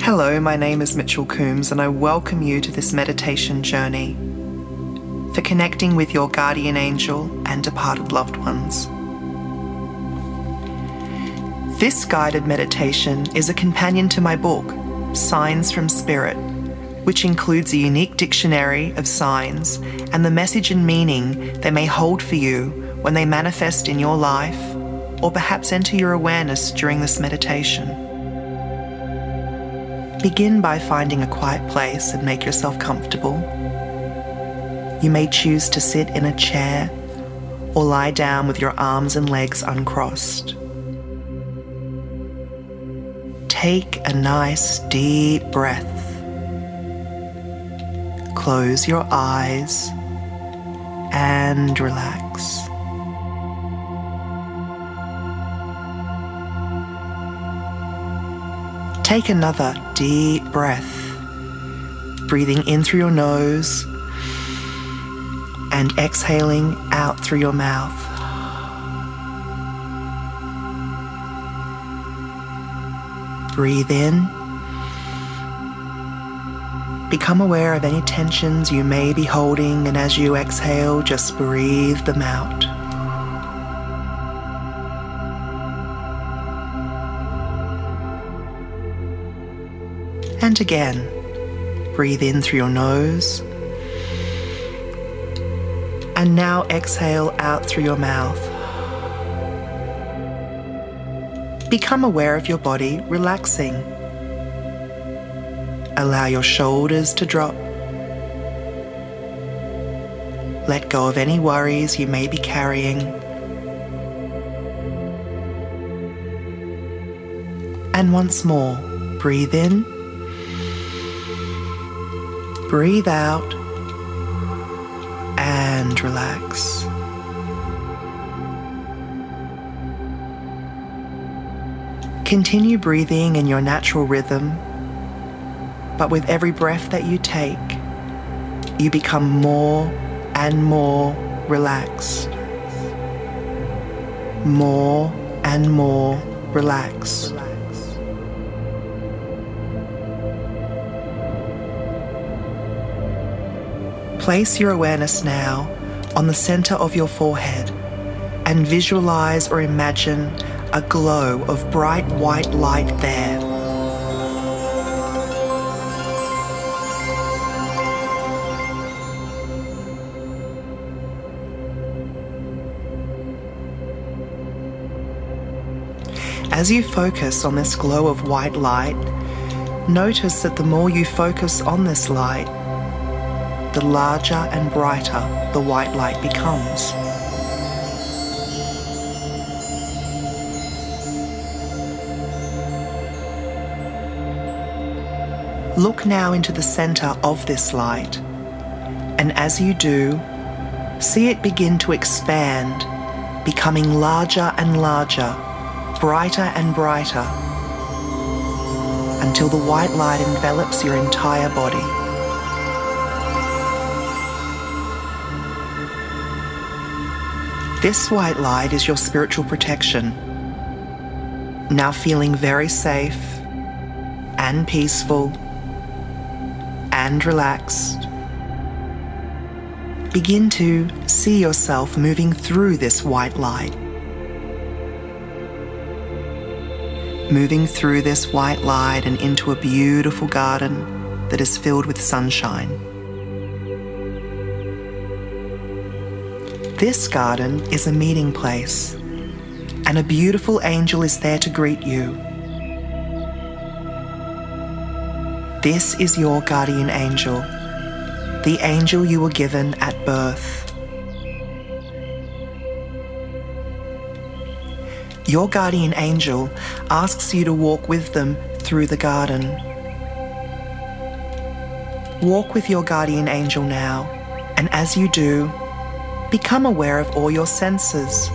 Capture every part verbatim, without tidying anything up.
Hello, my name is Mitchell Coombs and I welcome you to this meditation journey for connecting with your guardian angel and departed loved ones. This guided meditation is a companion to my book, Signs from Spirit, which includes a unique dictionary of signs and the message and meaning they may hold for you when they manifest in your life or perhaps enter your awareness during this meditation. Begin by finding a quiet place and make yourself comfortable. You may choose to sit in a chair or lie down with your arms and legs uncrossed. Take a nice deep breath. Close your eyes and relax. Take another deep breath, breathing in through your nose and exhaling out through your mouth. Breathe in. Become aware of any tensions you may be holding, and as you exhale, just breathe them out. And again, breathe in through your nose. And now exhale out through your mouth. Become aware of your body relaxing. Allow your shoulders to drop. Let go of any worries you may be carrying. And once more, breathe in. Breathe out and relax. Continue breathing in your natural rhythm, but with every breath that you take, you become more and more relaxed. More and more relaxed. Place your awareness now on the center of your forehead and visualize or imagine a glow of bright white light there. As you focus on this glow of white light, notice that the more you focus on this light, the larger and brighter the white light becomes. Look now into the center of this light, and as you do, see it begin to expand, becoming larger and larger, brighter and brighter, until the white light envelops your entire body. This white light is your spiritual protection. Now feeling very safe and peaceful and relaxed, begin to see yourself moving through this white light. Moving through this white light and into a beautiful garden that is filled with sunshine. This garden is a meeting place, and a beautiful angel is there to greet you. This is your guardian angel, the angel you were given at birth. Your guardian angel asks you to walk with them through the garden. Walk with your guardian angel now, and as you do, become aware of all your senses.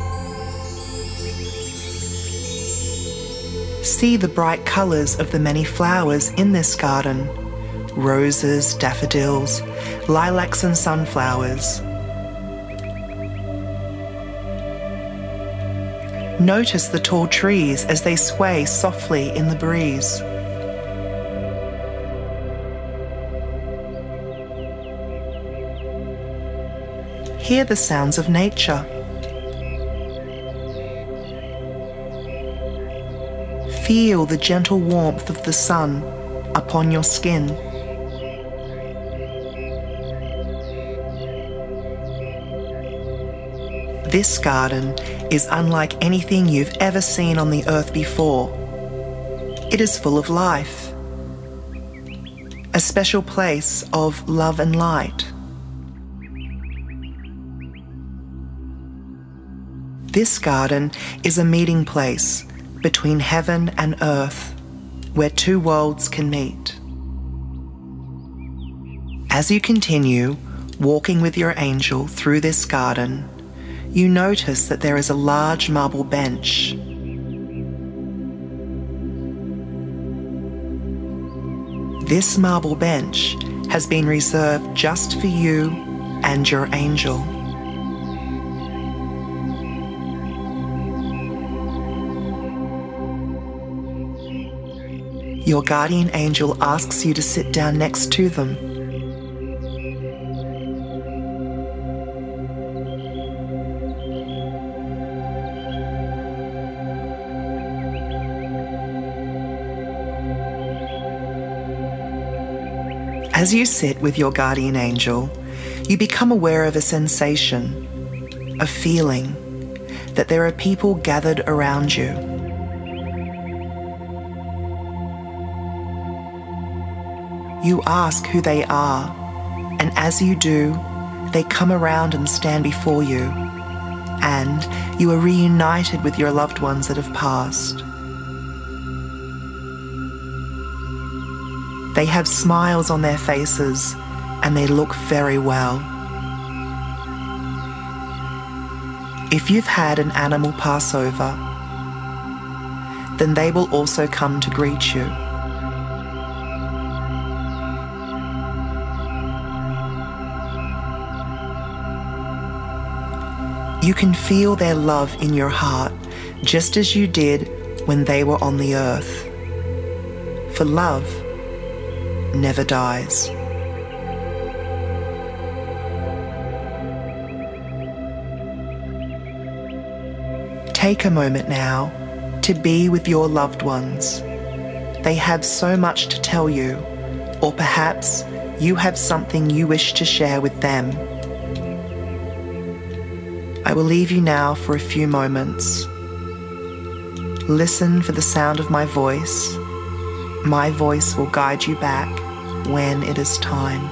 See the bright colors of the many flowers in this garden: roses, daffodils, lilacs and sunflowers. Notice the tall trees as they sway softly in the breeze. hear the sounds of nature. Feel the gentle warmth of the sun upon your skin. This garden is unlike anything you've ever seen on the earth before. It is full of life, a special place of love and light. This garden is a meeting place between heaven and earth, where two worlds can meet. As you continue walking with your angel through this garden, you notice that there is a large marble bench. This marble bench has been reserved just for you and your angel. Your guardian angel asks you to sit down next to them. As you sit with your guardian angel, you become aware of a sensation, a feeling that there are people gathered around you. You ask who they are, and as you do, they come around and stand before you, and you are reunited with your loved ones that have passed. They have smiles on their faces, and they look very well. If you've had an animal pass over, then they will also come to greet you. You can feel their love in your heart, just as you did when they were on the earth. For love never dies. Take a moment now to be with your loved ones. They have so much to tell you, or perhaps you have something you wish to share with them. I will leave you now for a few moments. Listen for the sound of my voice. My voice will guide you back when it is time.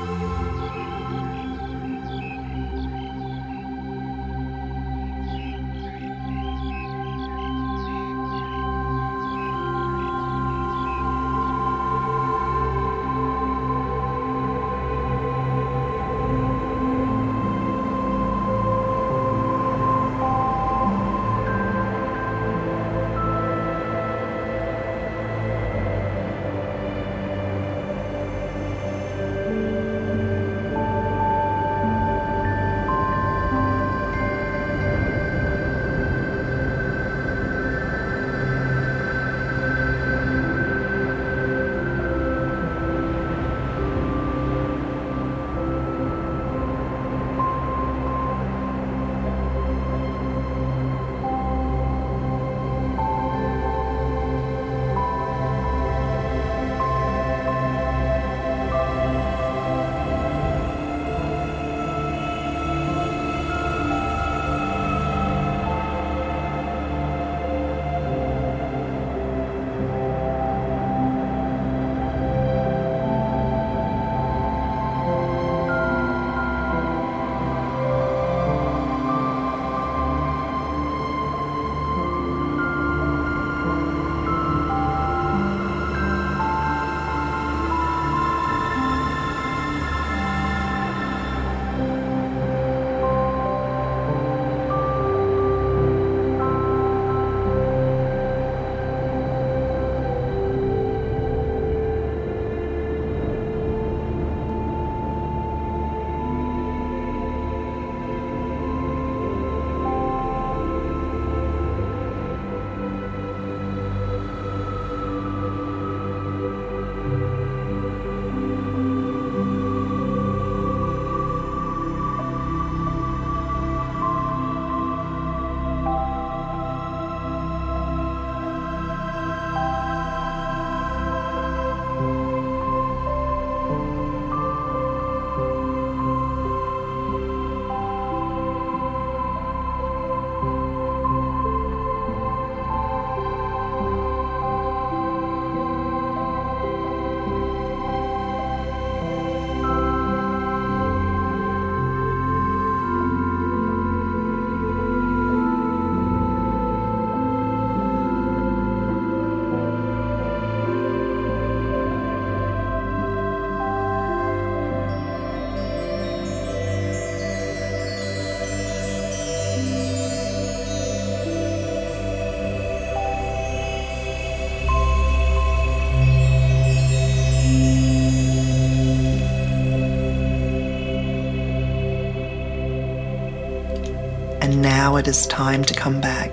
Now it is time to come back.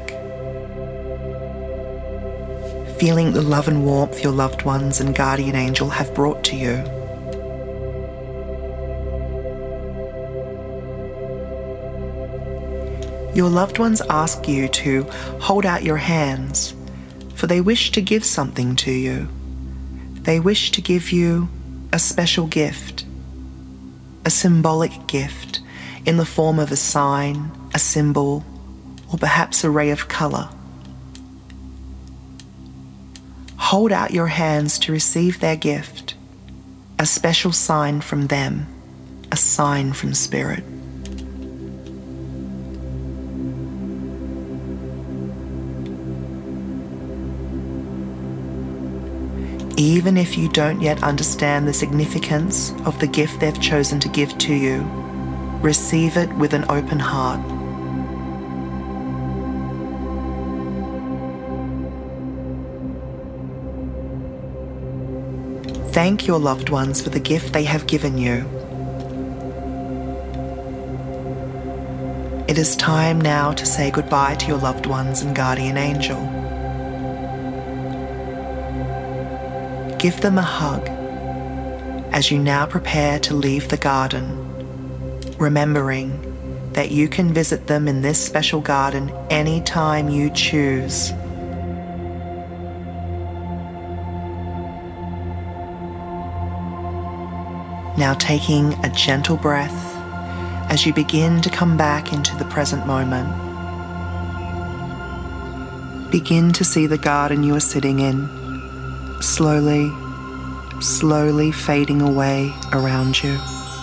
Feeling the love and warmth your loved ones and guardian angel have brought to you. Your loved ones ask you to hold out your hands, for they wish to give something to you. They wish to give you a special gift, a symbolic gift in the form of a sign, a symbol, or perhaps a ray of colour. Hold out your hands to receive their gift, a special sign from them, a sign from Spirit. Even if you don't yet understand the significance of the gift they've chosen to give to you, receive it with an open heart. Thank your loved ones for the gift they have given you. It is time now to say goodbye to your loved ones and guardian angel. Give them a hug as you now prepare to leave the garden, remembering that you can visit them in this special garden anytime you choose. Now taking a gentle breath as you begin to come back into the present moment. Begin to see the garden you are sitting in, slowly, slowly fading away around you.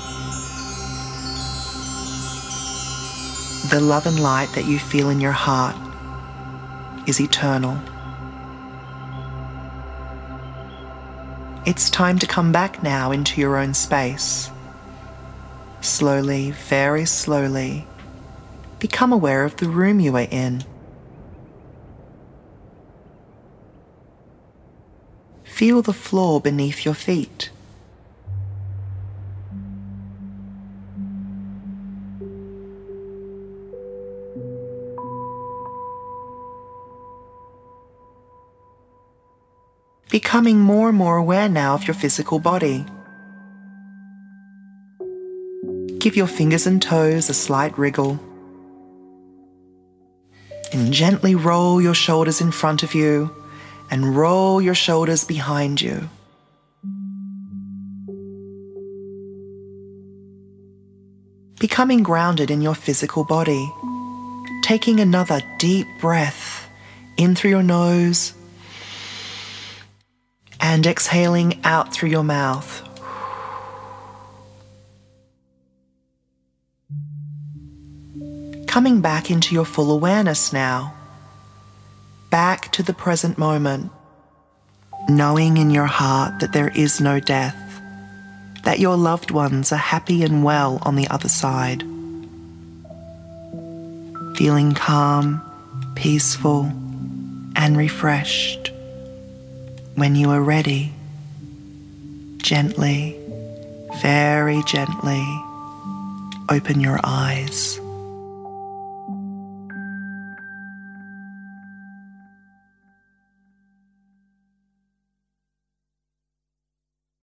The love and light that you feel in your heart is eternal. It's time to come back now into your own space. Slowly, very slowly, become aware of the room you are in. Feel the floor beneath your feet. Becoming more and more aware now of your physical body. Give your fingers and toes a slight wriggle. And gently roll your shoulders in front of you and roll your shoulders behind you. Becoming grounded in your physical body. Taking another deep breath in through your nose and exhaling out through your mouth. Coming back into your full awareness now, back to the present moment, knowing in your heart that there is no death, that your loved ones are happy and well on the other side. Feeling calm, peaceful, and refreshed. When you are ready, gently, very gently, open your eyes.